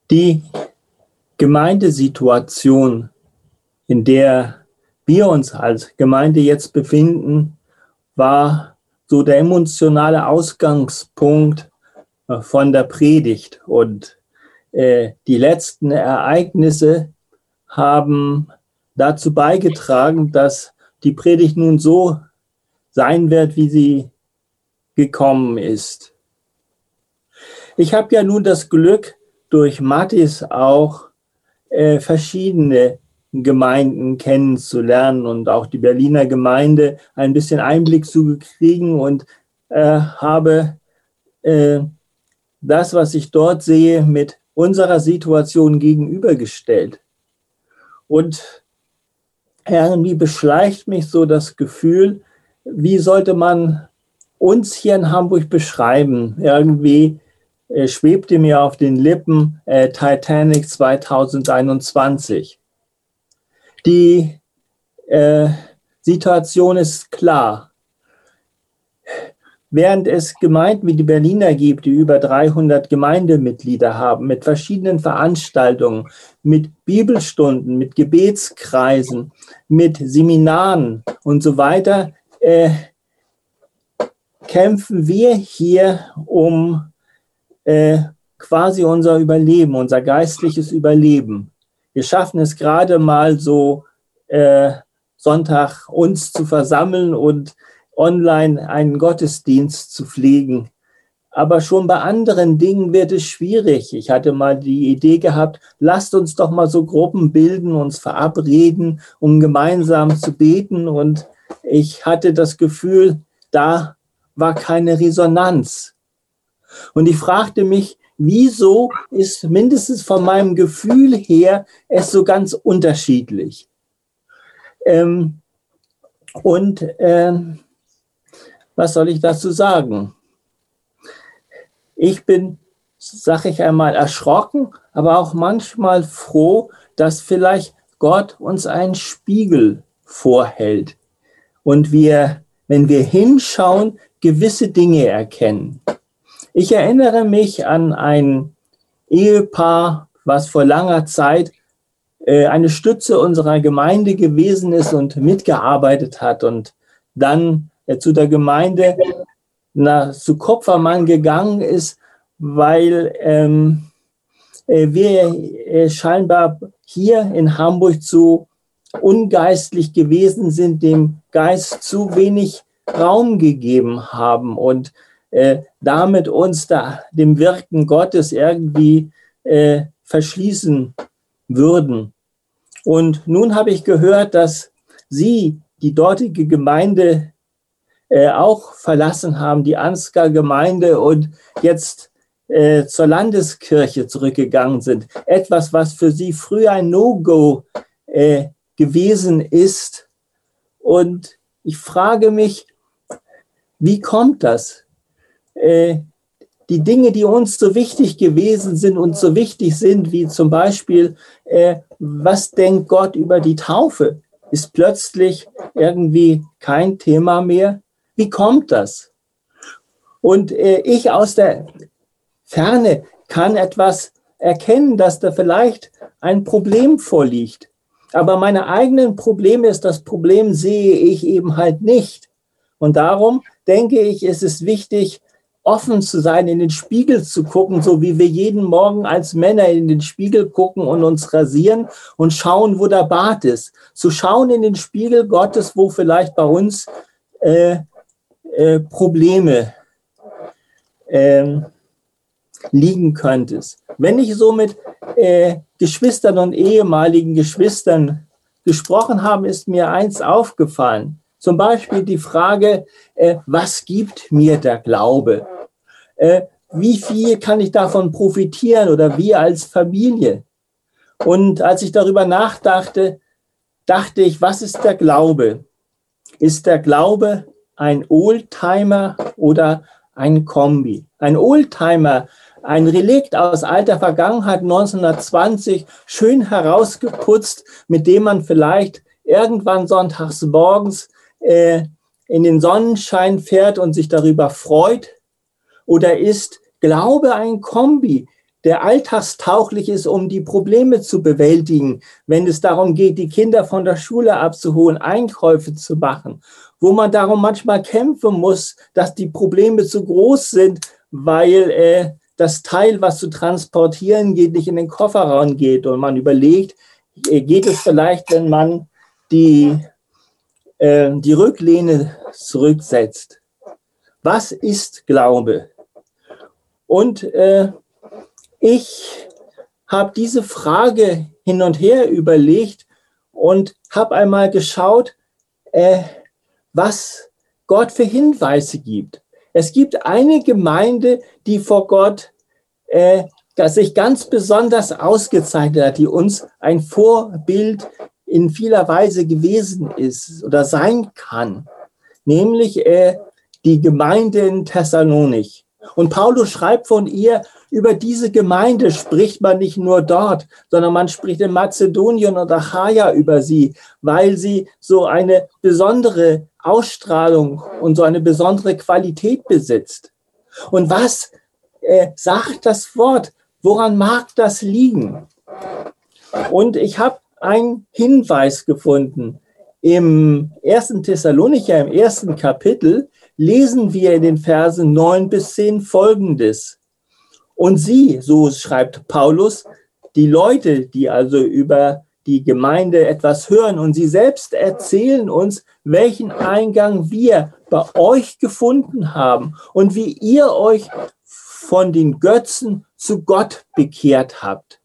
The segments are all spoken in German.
Die Gemeindesituation, in der wir uns als Gemeinde jetzt befinden, war so der emotionale Ausgangspunkt von der Predigt. Und die letzten Ereignisse haben dazu beigetragen, dass die Predigt nun so sein wird, wie sie gekommen ist. Ich habe ja nun das Glück, durch Mathis auch verschiedene Gemeinden kennenzulernen und auch die Berliner Gemeinde ein bisschen Einblick zu kriegen und habe das, was ich dort sehe, mit unserer Situation gegenübergestellt. Und irgendwie beschleicht mich so das Gefühl, wie sollte man uns hier in Hamburg beschreiben? Irgendwie schwebte mir auf den Lippen Titanic 2021. Die Situation ist klar. Während es Gemeinden wie die Berliner gibt, die über 300 Gemeindemitglieder haben, mit verschiedenen Veranstaltungen, mit Bibelstunden, mit Gebetskreisen, mit Seminaren und so weiter, kämpfen wir hier um quasi unser Überleben, unser geistliches Überleben. Wir schaffen es gerade mal so, Sonntag uns zu versammeln und online einen Gottesdienst zu pflegen. Aber schon bei anderen Dingen wird es schwierig. Ich hatte mal die Idee gehabt, lasst uns doch mal so Gruppen bilden, uns verabreden, um gemeinsam zu beten. Und ich hatte das Gefühl, da war keine Resonanz. Und ich fragte mich, wieso ist mindestens von meinem Gefühl her es so ganz unterschiedlich? Was soll ich dazu sagen? Ich bin, sag ich einmal, erschrocken, aber auch manchmal froh, dass vielleicht Gott uns einen Spiegel vorhält und wir, wenn wir hinschauen, gewisse Dinge erkennen. Ich erinnere mich an ein Ehepaar, was vor langer Zeit eine Stütze unserer Gemeinde gewesen ist und mitgearbeitet hat und dann zu der Gemeinde zu Kupfermann gegangen ist, weil wir scheinbar hier in Hamburg zu ungeistlich gewesen sind, dem Geist zu wenig Raum gegeben haben und damit uns dem Wirken Gottes irgendwie verschließen würden. Und nun habe ich gehört, dass Sie die dortige Gemeinde auch verlassen haben, die Ansgar Gemeinde, und jetzt zur Landeskirche zurückgegangen sind. Etwas, was für Sie früher ein No-Go gewesen ist. Und ich frage mich, wie kommt das? Die Dinge, die uns so wichtig gewesen sind und so wichtig sind, wie zum Beispiel, was denkt Gott über die Taufe, ist plötzlich irgendwie kein Thema mehr. Wie kommt das? Und ich aus der Ferne kann etwas erkennen, dass da vielleicht ein Problem vorliegt. Aber meine eigenen Probleme das Problem sehe ich eben halt nicht. Und darum denke ich, ist es wichtig, offen zu sein, in den Spiegel zu gucken, so wie wir jeden Morgen als Männer in den Spiegel gucken und uns rasieren und schauen, wo der Bart ist. Zu schauen in den Spiegel Gottes, wo vielleicht bei uns Probleme liegen könntest. Wenn ich so mit Geschwistern und ehemaligen Geschwistern gesprochen habe, ist mir eins aufgefallen. Zum Beispiel die Frage, was gibt mir der Glaube? Wie viel kann ich davon profitieren oder wir als Familie? Und als ich darüber nachdachte, dachte ich, was ist der Glaube? Ist der Glaube ein Oldtimer oder ein Kombi? Ein Oldtimer, ein Relikt aus alter Vergangenheit, 1920, schön herausgeputzt, mit dem man vielleicht irgendwann sonntags morgens in den Sonnenschein fährt und sich darüber freut? Oder ist Glaube ein Kombi, der alltagstauglich ist, um die Probleme zu bewältigen, wenn es darum geht, die Kinder von der Schule abzuholen, Einkäufe zu machen, wo man darum manchmal kämpfen muss, dass die Probleme zu groß sind, weil das Teil, was zu transportieren geht, nicht in den Kofferraum geht und man überlegt, geht es vielleicht, wenn man die Rücklehne zurücksetzt. Was ist Glaube? Und ich habe diese Frage hin und her überlegt und habe einmal geschaut, was Gott für Hinweise gibt. Es gibt eine Gemeinde, die vor Gott sich ganz besonders ausgezeichnet hat, die uns ein Vorbild in vieler Weise gewesen ist oder sein kann, nämlich die Gemeinde in Thessalonich. Und Paulus schreibt von ihr, über diese Gemeinde spricht man nicht nur dort, sondern man spricht in Mazedonien und Achaia über sie, weil sie so eine besondere Ausstrahlung und so eine besondere Qualität besitzt. Und was sagt das Wort? Woran mag das liegen? Und ich habe einen Hinweis gefunden. Im 1. Thessalonicher, im 1. Kapitel, lesen wir in den Versen 9 bis 10 Folgendes. Und sie, so schreibt Paulus, die Leute, die also über die Gemeinde etwas hören und sie selbst erzählen uns, welchen Eingang wir bei euch gefunden haben und wie ihr euch von den Götzen zu Gott bekehrt habt.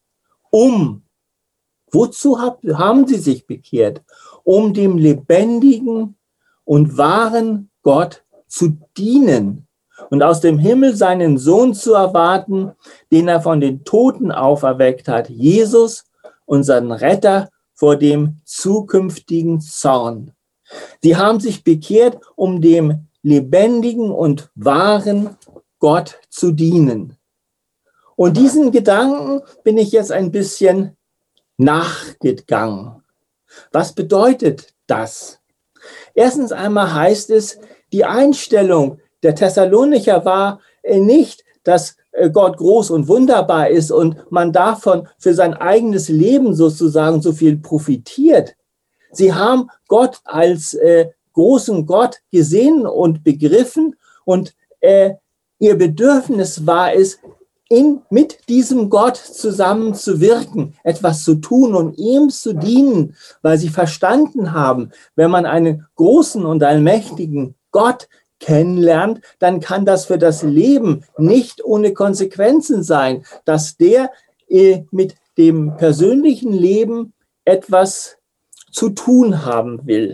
Wozu haben sie sich bekehrt? Um dem lebendigen und wahren Gott zu dienen und aus dem Himmel seinen Sohn zu erwarten, den er von den Toten auferweckt hat, Jesus, unseren Retter vor dem zukünftigen Zorn. Sie haben sich bekehrt, um dem lebendigen und wahren Gott zu dienen. Und diesen Gedanken bin ich jetzt ein bisschen nachgegangen. Was bedeutet das? Erstens einmal heißt es, die Einstellung der Thessalonicher war nicht, dass Gott groß und wunderbar ist und man davon für sein eigenes Leben sozusagen so viel profitiert. Sie haben Gott als großen Gott gesehen und begriffen und ihr Bedürfnis war es, mit diesem Gott zusammen zu wirken, etwas zu tun und ihm zu dienen, weil sie verstanden haben, wenn man einen großen und allmächtigen Gott kennenlernt, dann kann das für das Leben nicht ohne Konsequenzen sein, dass der mit dem persönlichen Leben etwas zu tun haben will.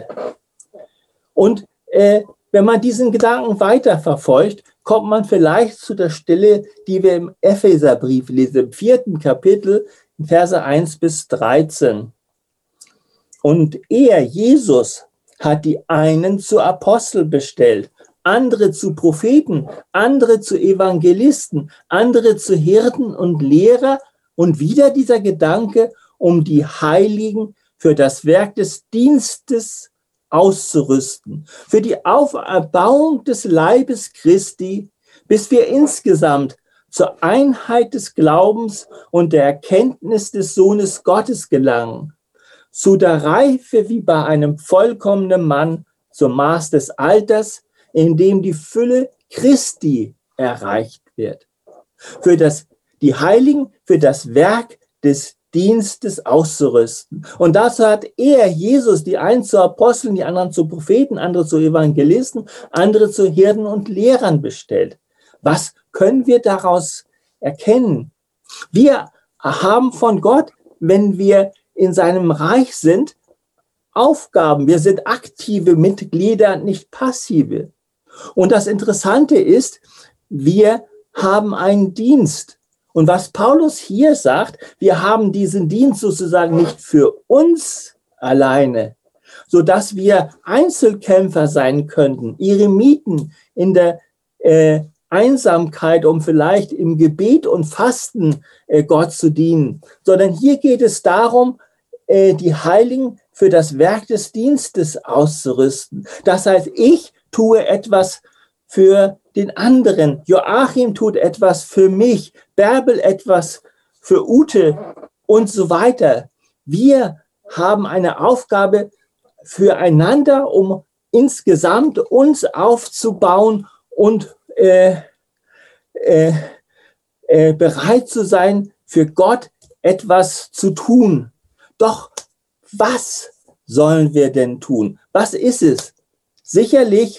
Und wenn man diesen Gedanken weiterverfolgt, kommt man vielleicht zu der Stelle, die wir im Epheserbrief lesen, im 4. Kapitel, Verse 1 bis 13. Und er, Jesus, hat die einen zu Apostel bestellt, andere zu Propheten, andere zu Evangelisten, andere zu Hirten und Lehrer. Und wieder dieser Gedanke, um die Heiligen für das Werk des Dienstes auszurüsten, für die Auferbauung des Leibes Christi, bis wir insgesamt zur Einheit des Glaubens und der Erkenntnis des Sohnes Gottes gelangen, zu der Reife wie bei einem vollkommenen Mann, zum Maß des Alters, in dem die Fülle Christi erreicht wird. Die Heiligen für das Werk des Dienstes auszurüsten. Und dazu hat er, Jesus, die einen zu Aposteln, die anderen zu Propheten, andere zu Evangelisten, andere zu Hirten und Lehrern bestellt. Was können wir daraus erkennen? Wir haben von Gott, wenn wir in seinem Reich sind, Aufgaben. Wir sind aktive Mitglieder, nicht passive. Und das Interessante ist, wir haben einen Dienst. Und was Paulus hier sagt, wir haben diesen Dienst sozusagen nicht für uns alleine, sodass wir Einzelkämpfer sein könnten, Eremiten in der Einsamkeit, um vielleicht im Gebet und Fasten Gott zu dienen, sondern hier geht es darum, die Heiligen für das Werk des Dienstes auszurüsten. Das heißt, ich tue etwas für den anderen. Joachim tut etwas für mich, Bärbel etwas für Ute und so weiter. Wir haben eine Aufgabe füreinander, um insgesamt uns aufzubauen und bereit zu sein, für Gott etwas zu tun. Doch was sollen wir denn tun? Was ist es? Sicherlich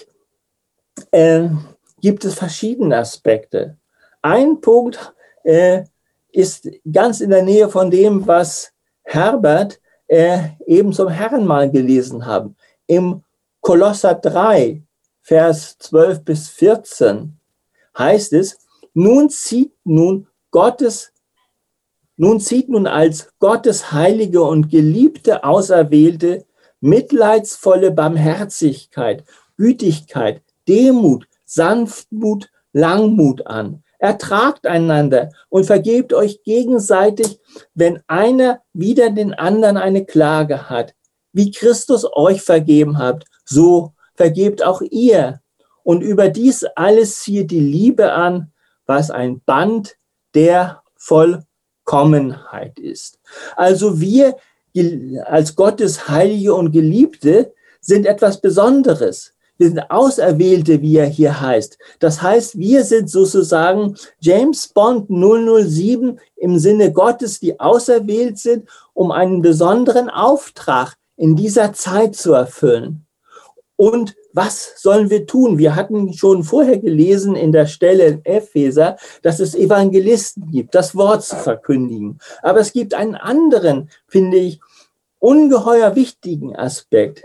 gibt es verschiedene Aspekte. Ein Punkt ist ganz in der Nähe von dem, was Herbert eben zum Herrenmahl gelesen haben. Im Kolosser 3, Vers 12 bis 14 heißt es, nun zieht nun als Gottes heilige und geliebte Auserwählte mitleidsvolle Barmherzigkeit, Gütigkeit, Demut, Sanftmut, Langmut an. Ertragt einander und vergebt euch gegenseitig, wenn einer wider den anderen eine Klage hat. Wie Christus euch vergeben habt, so vergebt auch ihr. Und über dies alles zieht die Liebe an, was ein Band der Vollkommenheit ist. Also wir als Gottes Heilige und Geliebte sind etwas Besonderes. Wir sind Auserwählte, wie er hier heißt. Das heißt, wir sind sozusagen James Bond 007 im Sinne Gottes, die auserwählt sind, um einen besonderen Auftrag in dieser Zeit zu erfüllen. Und was sollen wir tun? Wir hatten schon vorher gelesen in der Stelle in Epheser, dass es Evangelisten gibt, das Wort zu verkündigen. Aber es gibt einen anderen, finde ich, ungeheuer wichtigen Aspekt.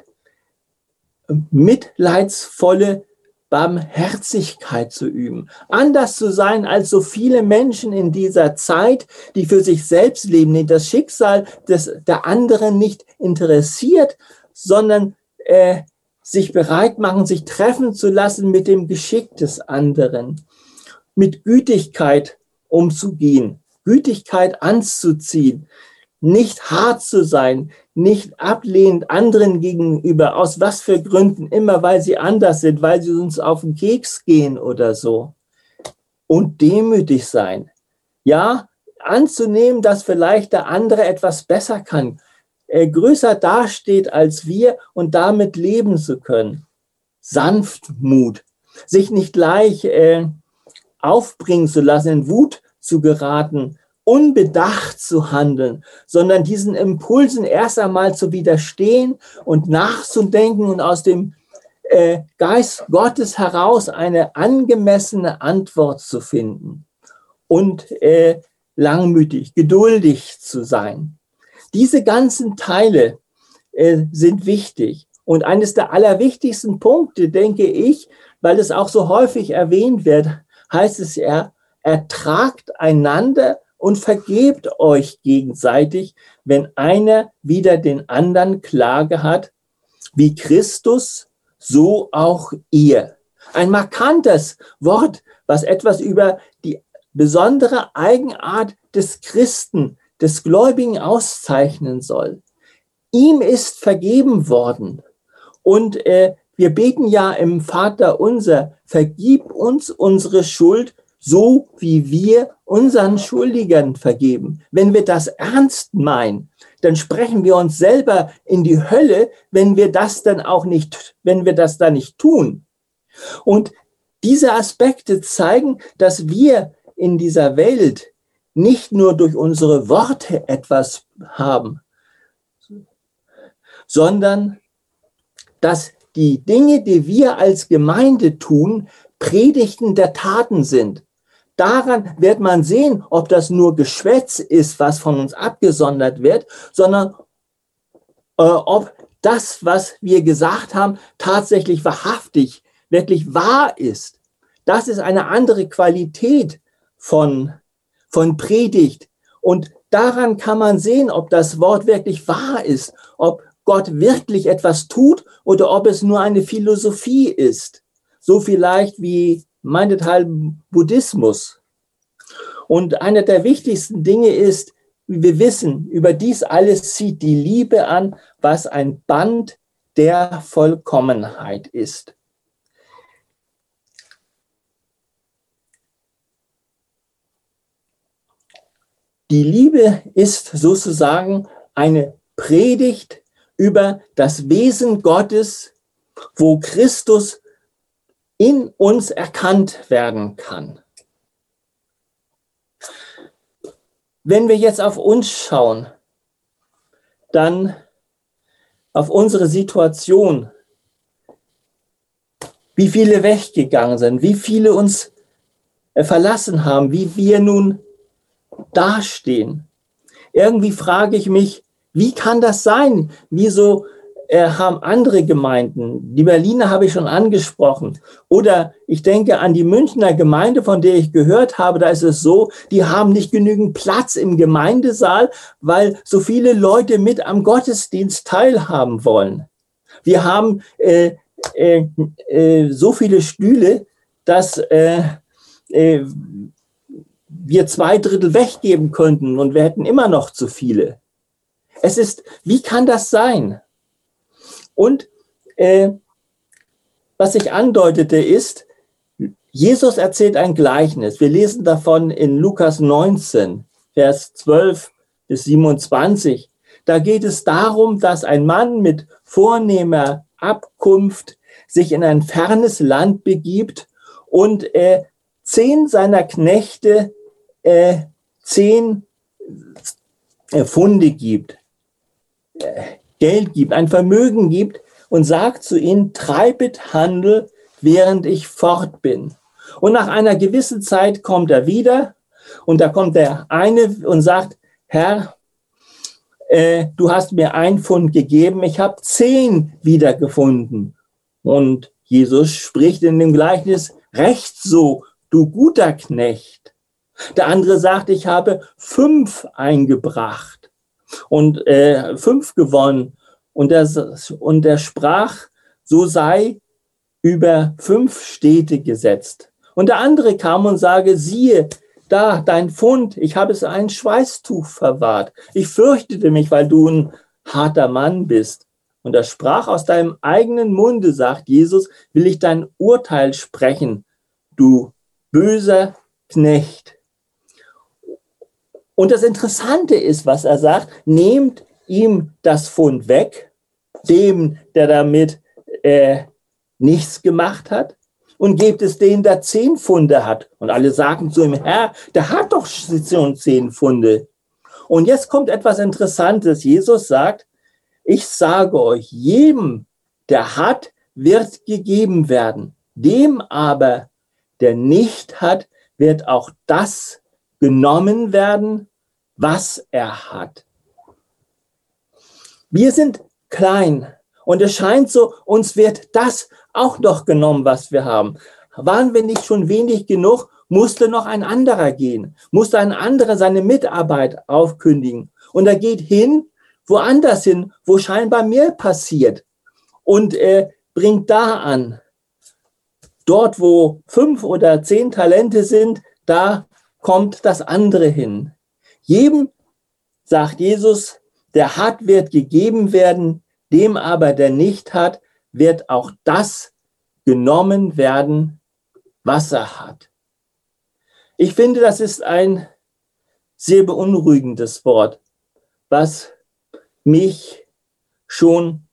Mitleidsvolle Barmherzigkeit zu üben. Anders zu sein als so viele Menschen in dieser Zeit, die für sich selbst leben, die das Schicksal der anderen nicht interessiert, sondern sich bereit machen, sich treffen zu lassen mit dem Geschick des anderen, mit Gütigkeit umzugehen, Gütigkeit anzuziehen, nicht hart zu sein, nicht ablehnend anderen gegenüber, aus was für Gründen, immer weil sie anders sind, weil sie uns auf den Keks gehen oder so. Und demütig sein. Ja, anzunehmen, dass vielleicht der andere etwas besser kann, größer dasteht als wir und damit leben zu können. Sanftmut, sich nicht gleich aufbringen zu lassen, in Wut zu geraten, unbedacht zu handeln, sondern diesen Impulsen erst einmal zu widerstehen und nachzudenken und aus dem Geist Gottes heraus eine angemessene Antwort zu finden und langmütig, geduldig zu sein. Diese ganzen Teile sind wichtig. Und eines der allerwichtigsten Punkte, denke ich, weil es auch so häufig erwähnt wird, heißt es ja, ertragt einander und vergebt euch gegenseitig, wenn einer wider den anderen Klage hat, wie Christus, so auch ihr. Ein markantes Wort, was etwas über die besondere Eigenart des Christen, des Gläubigen auszeichnen soll. Ihm ist vergeben worden. Und wir beten ja im Vater unser, vergib uns unsere Schuld, so wie wir unseren Schuldigern vergeben. Wenn wir das ernst meinen, dann sprechen wir uns selber in die Hölle, wenn wir das dann nicht tun. Und diese Aspekte zeigen, dass wir in dieser Welt nicht nur durch unsere Worte etwas haben, sondern dass die Dinge, die wir als Gemeinde tun, Predigten der Taten sind. Daran wird man sehen, ob das nur Geschwätz ist, was von uns abgesondert wird, sondern ob das, was wir gesagt haben, tatsächlich wahrhaftig, wirklich wahr ist. Das ist eine andere Qualität von Predigt. Und daran kann man sehen, ob das Wort wirklich wahr ist, ob Gott wirklich etwas tut oder ob es nur eine Philosophie ist. So vielleicht wie meinethalben Buddhismus. Und einer der wichtigsten Dinge ist, wir wissen, über dies alles zieht die Liebe an, was ein Band der Vollkommenheit ist. Die Liebe ist sozusagen eine Predigt über das Wesen Gottes, wo Christus in uns erkannt werden kann. Wenn wir jetzt auf uns schauen, dann auf unsere Situation, wie viele weggegangen sind, wie viele uns verlassen haben, wie wir nun dastehen. Irgendwie frage ich mich, wie kann das sein? Wieso haben andere Gemeinden, die Berliner habe ich schon angesprochen, oder ich denke an die Münchner Gemeinde, von der ich gehört habe, da ist es so, die haben nicht genügend Platz im Gemeindesaal, weil so viele Leute mit am Gottesdienst teilhaben wollen. Wir haben so viele Stühle, dass wir 2/3 weggeben könnten und wir hätten immer noch zu viele. Es ist, wie kann das sein? Und was ich andeutete ist, Jesus erzählt ein Gleichnis. Wir lesen davon in Lukas 19, Vers 12 bis 27. Da geht es darum, dass ein Mann mit vornehmer Abkunft sich in ein fernes Land begibt und 10 seiner Knechte 10 Pfunde gibt, Geld gibt, ein Vermögen gibt und sagt zu ihnen, treibet Handel, während ich fort bin. Und nach einer gewissen Zeit kommt er wieder und da kommt der eine und sagt, Herr, du hast mir 1 Pfund gegeben, ich habe 10 wiedergefunden. Und Jesus spricht in dem Gleichnis, recht so, du guter Knecht. Der andere sagt, ich habe 5 eingebracht und 5 gewonnen. Und er sprach, so sei über 5 Städte gesetzt. Und der andere kam und sage, siehe, da, dein Pfund, ich habe es in ein Schweißtuch verwahrt. Ich fürchtete mich, weil du ein harter Mann bist. Und er sprach, aus deinem eigenen Munde, sagt Jesus, will ich dein Urteil sprechen, du böser Knecht. Und das Interessante ist, was er sagt, nehmt ihm das Pfund weg, dem, der damit nichts gemacht hat, und gebt es denen, der 10 Pfunde hat. Und alle sagen zu ihm, Herr, der hat doch schon 10 Pfunde. Und jetzt kommt etwas Interessantes. Jesus sagt, ich sage euch, jedem, der hat, wird gegeben werden. Dem aber, der nicht hat, wird auch das genommen werden, was er hat. Wir sind klein und es scheint so, uns wird das auch noch genommen, was wir haben. Waren wir nicht schon wenig genug, musste noch ein anderer gehen, musste ein anderer seine Mitarbeit aufkündigen. Und er geht woanders hin, wo scheinbar mehr passiert und bringt da an. Dort, wo 5 oder 10 Talente sind, da kommt das andere hin. Jedem, sagt Jesus, der hat, wird gegeben werden, dem aber, der nicht hat, wird auch das genommen werden, was er hat. Ich finde, das ist ein sehr beunruhigendes Wort, was mich schon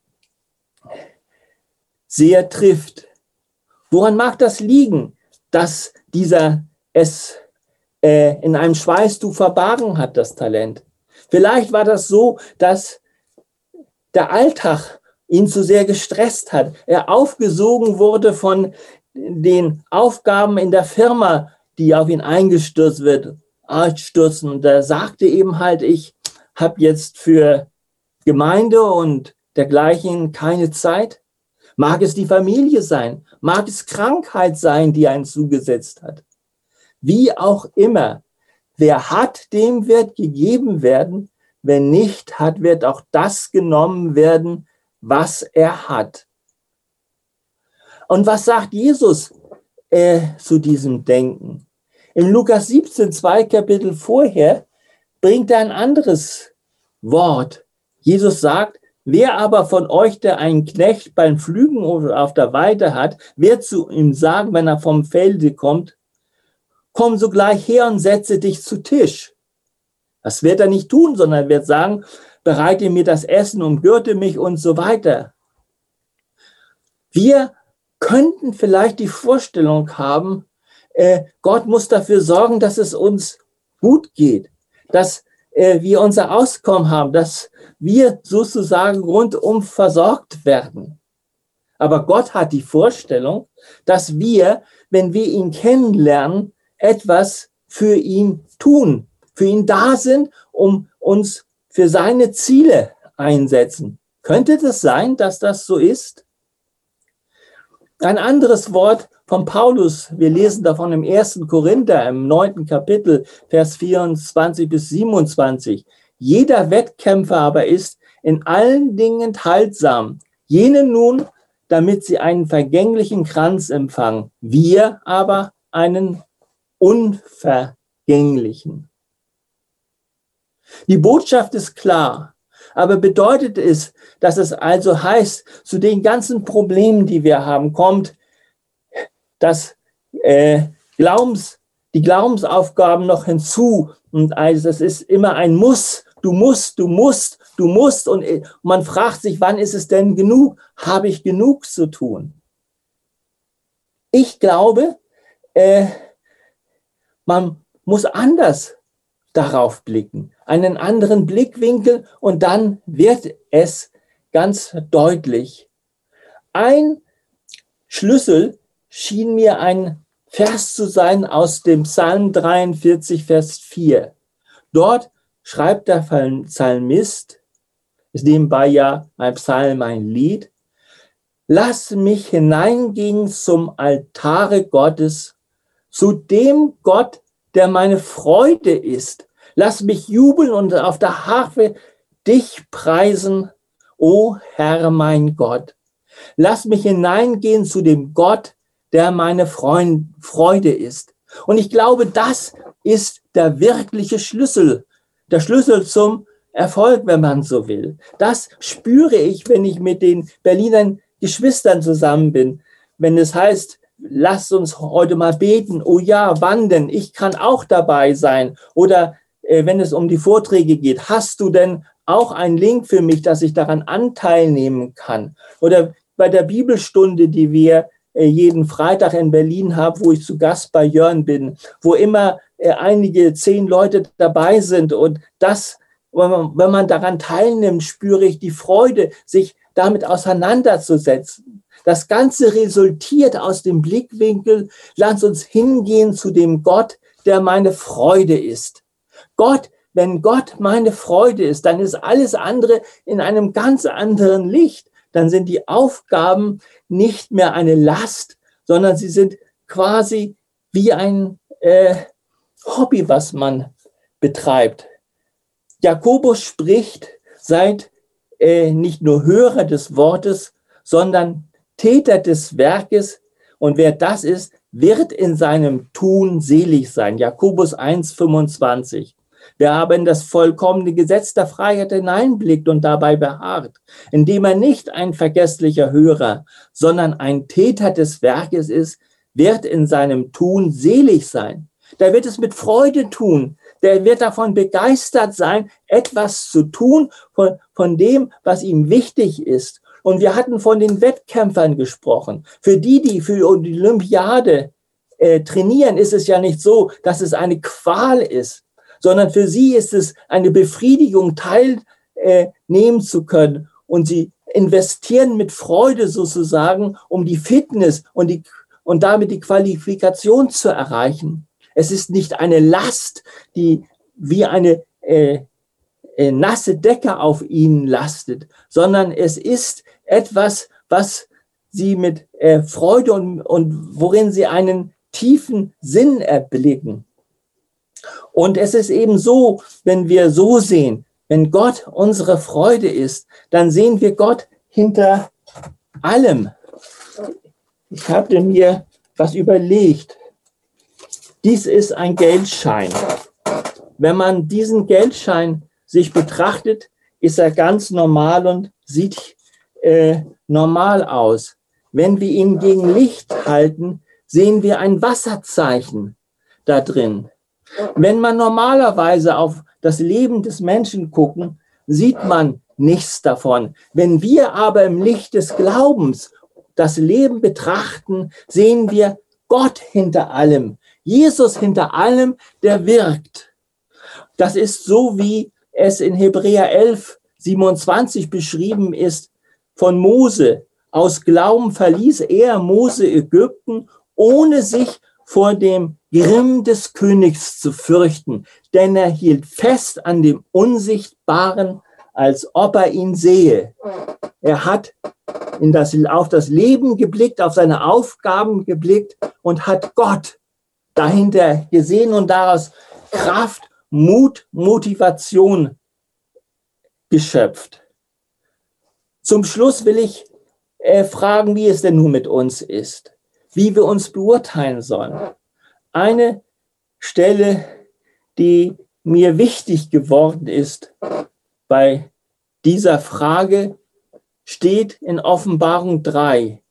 sehr trifft. Woran mag das liegen, dass dieser es in einem Schweißtuch verborgen hat, das Talent? Vielleicht war das so, dass der Alltag ihn zu sehr gestresst hat. Er aufgesogen wurde von den Aufgaben in der Firma, die auf ihn eingestürzt stürzen. Und er sagte eben halt, ich habe jetzt für Gemeinde und dergleichen keine Zeit. Mag es die Familie sein, mag es Krankheit sein, die einen zugesetzt hat. Wie auch immer, wer hat, dem wird gegeben werden. Wer nicht hat, wird auch das genommen werden, was er hat. Und was sagt Jesus zu diesem Denken? In Lukas 17, 2 Kapitel vorher, bringt er ein anderes Wort. Jesus sagt, wer aber von euch, der einen Knecht beim Pflügen oder auf der Weide hat, wird zu ihm sagen, wenn er vom Felde kommt, komm sogleich her und setze dich zu Tisch. Das wird er nicht tun, sondern er wird sagen, bereite mir das Essen, umgürte mich und so weiter. Wir könnten vielleicht die Vorstellung haben, Gott muss dafür sorgen, dass es uns gut geht, dass wir unser Auskommen haben, dass wir sozusagen rundum versorgt werden. Aber Gott hat die Vorstellung, dass wir, wenn wir ihn kennenlernen, etwas für ihn tun, für ihn da sind, um uns für seine Ziele einsetzen. Könnte das sein, dass das so ist? Ein anderes Wort von Paulus, wir lesen davon im 1. Korinther, im 9. Kapitel, Vers 24 bis 27. Jeder Wettkämpfer aber ist in allen Dingen enthaltsam. Jene nun, damit sie einen vergänglichen Kranz empfangen, wir aber einen unvergänglichen. Die Botschaft ist klar, aber bedeutet es, dass es also heißt, zu den ganzen Problemen, die wir haben, kommt, dass die Glaubensaufgaben noch hinzu. Und also es ist immer ein Muss. Du musst. Und man fragt sich, wann ist es denn genug? Habe ich genug zu tun? Ich glaube, man muss anders darauf blicken, einen anderen Blickwinkel, und dann wird es ganz deutlich. Ein Schlüssel schien mir ein Vers zu sein aus dem Psalm 43, Vers 4. Dort schreibt der Psalmist, ist nebenbei ja ein Psalm, ein Lied: Lass mich hineingehen zum Altare Gottes, zu dem Gott, der meine Freude ist. Lass mich jubeln und auf der Harfe dich preisen, o Herr mein Gott. Lass mich hineingehen zu dem Gott, der meine Freude ist. Und ich glaube, das ist der wirkliche Schlüssel, der Schlüssel zum Erfolg, wenn man so will. Das spüre ich, wenn ich mit den Berlinern Geschwistern zusammen bin. Wenn es heißt, lasst uns heute mal beten. Oh ja, wann denn? Ich kann auch dabei sein. Oder wenn es um die Vorträge geht, hast du denn auch einen Link für mich, dass ich daran Anteil nehmen kann? Oder bei der Bibelstunde, die wir jeden Freitag in Berlin haben, wo ich zu Gast bei Jörn bin, wo immer einige 10 Leute dabei sind. Und das, wenn man daran teilnimmt, spüre ich die Freude, sich damit auseinanderzusetzen. Das Ganze resultiert aus dem Blickwinkel, lass uns hingehen zu dem Gott, der meine Freude ist. Gott, wenn Gott meine Freude ist, dann ist alles andere in einem ganz anderen Licht. Dann sind die Aufgaben nicht mehr eine Last, sondern sie sind quasi wie ein Hobby, was man betreibt. Jakobus spricht, seid nicht nur Hörer des Wortes, sondern Täter des Werkes, und wer das ist, wird in seinem Tun selig sein. Jakobus 1,25. Wer aber in das vollkommene Gesetz der Freiheit hineinblickt und dabei beharrt, indem er nicht ein vergesslicher Hörer, sondern ein Täter des Werkes ist, wird in seinem Tun selig sein. Der wird es mit Freude tun. Der wird davon begeistert sein, etwas zu tun von dem, was ihm wichtig ist. Und wir hatten von den Wettkämpfern gesprochen. Für die für die Olympiade trainieren, ist es ja nicht so, dass es eine Qual ist, sondern für sie ist es eine Befriedigung, teilnehmen zu können. Und sie investieren mit Freude sozusagen, um die Fitness und damit die Qualifikation zu erreichen. Es ist nicht eine Last, die wie eine nasse Decke auf ihnen lastet, sondern es ist etwas, was sie mit Freude und worin sie einen tiefen Sinn erblicken. Und es ist eben so, wenn wir so sehen, wenn Gott unsere Freude ist, dann sehen wir Gott hinter allem. Ich habe mir was überlegt. Dies ist ein Geldschein. Wenn man diesen Geldschein sich betrachtet, ist er ganz normal und sieht normal aus. Wenn wir ihn gegen Licht halten, sehen wir ein Wasserzeichen da drin. Wenn man normalerweise auf das Leben des Menschen gucken, sieht man nichts davon. Wenn wir aber im Licht des Glaubens das Leben betrachten, sehen wir Gott hinter allem, Jesus hinter allem, der wirkt. Das ist so, wie es in Hebräer 11:27 beschrieben ist von Mose. Aus Glauben verließ er, Mose, Ägypten, ohne sich vor dem Grimm des Königs zu fürchten, denn er hielt fest an dem Unsichtbaren, als ob er ihn sehe. Er hat auf das Leben geblickt, auf seine Aufgaben geblickt und hat Gott dahinter gesehen und daraus Kraft, Mut, Motivation geschöpft. Zum Schluss will ich fragen, wie es denn nun mit uns ist, wie wir uns beurteilen sollen. Eine Stelle, die mir wichtig geworden ist bei dieser Frage, steht in Offenbarung 3,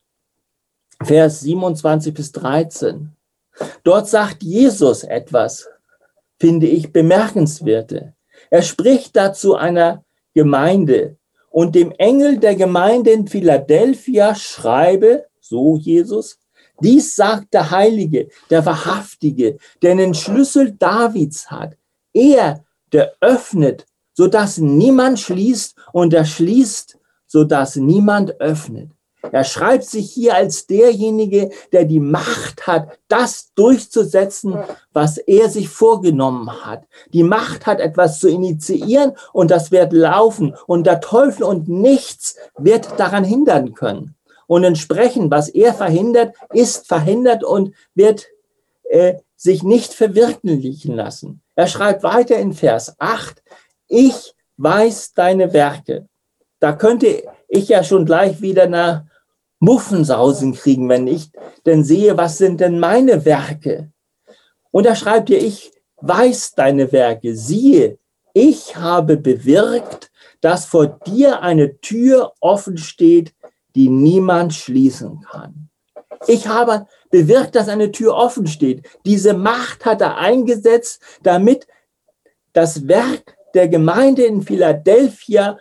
Vers 27 bis 13. Dort sagt Jesus etwas, finde ich, Bemerkenswerte. Er spricht dazu einer Gemeinde und dem Engel der Gemeinde in Philadelphia schreibe, so Jesus, dies sagt der Heilige, der Wahrhaftige, der den Schlüssel Davids hat. Er, der öffnet, sodass niemand schließt, und er schließt, sodass niemand öffnet. Er schreibt sich hier als derjenige, der die Macht hat, das durchzusetzen, was er sich vorgenommen hat. Die Macht hat, etwas zu initiieren, und das wird laufen. Und der Teufel und nichts wird daran hindern können. Und entsprechend, was er verhindert, ist verhindert und wird sich nicht verwirklichen lassen. Er schreibt weiter in Vers 8, ich weiß deine Werke. Da könnte ich ja schon gleich wieder nach Muffensausen kriegen, wenn ich denn sehe, was sind denn meine Werke? Und er schreibt hier, ich weiß deine Werke. Siehe, ich habe bewirkt, dass vor dir eine Tür offen steht, die niemand schließen kann. Ich habe bewirkt, dass eine Tür offen steht. Diese Macht hat er eingesetzt, damit das Werk der Gemeinde in Philadelphia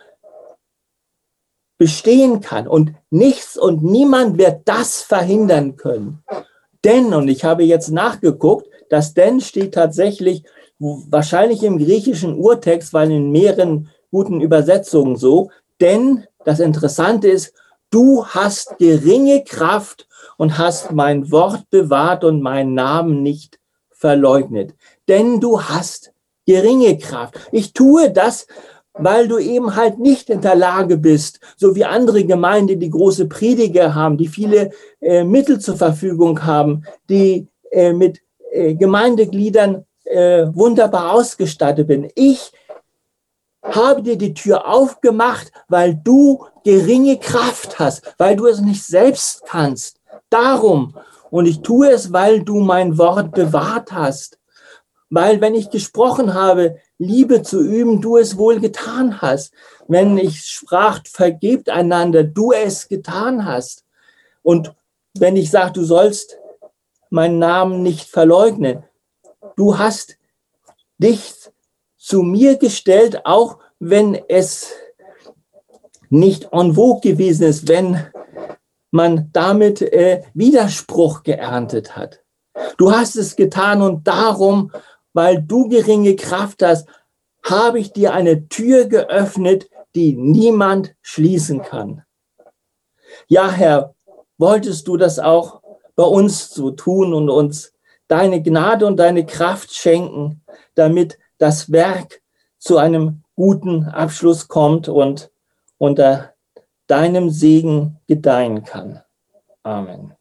bestehen kann. Und nichts und niemand wird das verhindern können. Denn, und ich habe jetzt nachgeguckt, das denn steht tatsächlich wahrscheinlich im griechischen Urtext, weil in mehreren guten Übersetzungen so, denn das Interessante ist, du hast geringe Kraft und hast mein Wort bewahrt und meinen Namen nicht verleugnet. Denn du hast geringe Kraft. Ich tue das, weil du eben halt nicht in der Lage bist, so wie andere Gemeinden, die große Prediger haben, die viele Mittel zur Verfügung haben, die mit Gemeindegliedern wunderbar ausgestattet bin. Ich habe dir die Tür aufgemacht, weil du geringe Kraft hast, weil du es nicht selbst kannst. Darum. Und ich tue es, weil du mein Wort bewahrt hast. Weil wenn ich gesprochen habe, Liebe zu üben, du es wohl getan hast. Wenn ich sprach, vergebt einander, du es getan hast. Und wenn ich sage, du sollst meinen Namen nicht verleugnen, du hast dich zu mir gestellt, auch wenn es nicht en vogue gewesen ist, wenn man damit Widerspruch geerntet hat. Du hast es getan und darum, weil du geringe Kraft hast, habe ich dir eine Tür geöffnet, die niemand schließen kann. Ja, Herr, wolltest du das auch bei uns so tun und uns deine Gnade und deine Kraft schenken, damit das Werk zu einem guten Abschluss kommt und unter deinem Segen gedeihen kann. Amen.